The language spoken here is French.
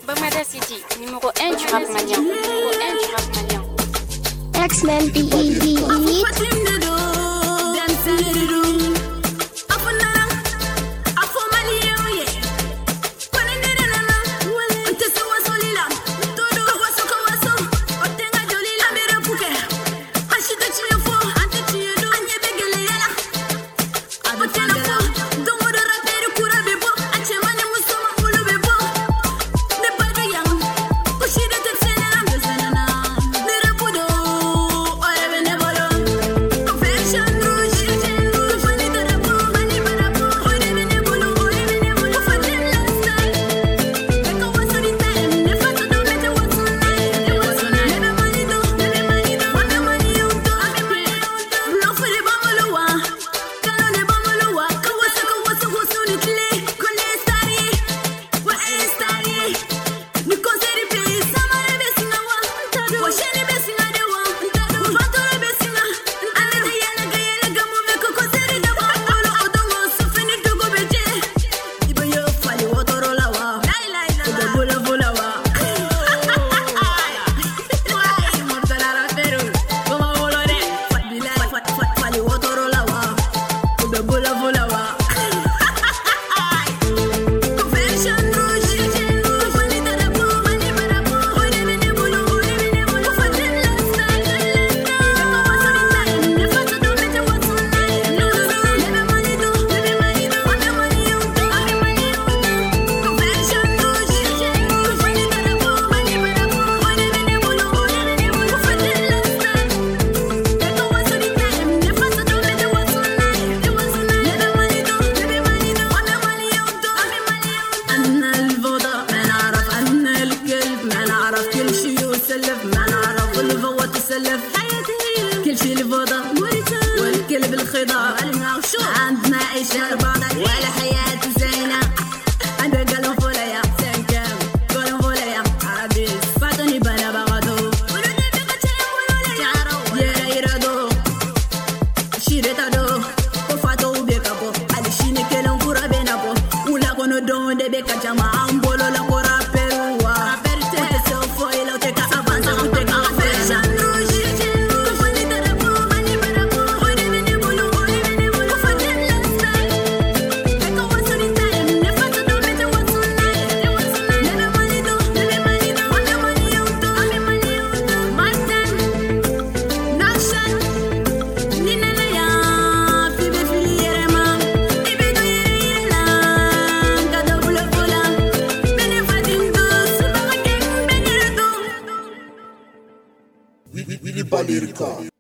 Bamada City, numéro 1 du rap malien. Numéro 1 du rap malien. X-Men BEB. كل شي الفوضى والكلب الخضار عندنا عيشة بعض ولا حياة زينة عندنا قلم فوليا سنكم قلم فوليا عبيس فاتني بلا بغدو يرا يردو شيرتا دو وفاتو بيكابو على شيني كلم كورا بينابو ولا كونو دون دي بيكا جماعة مبولو لا كورا بيروا وتسوفو إلو تكا أفانسا وتكا فيشان Balirka.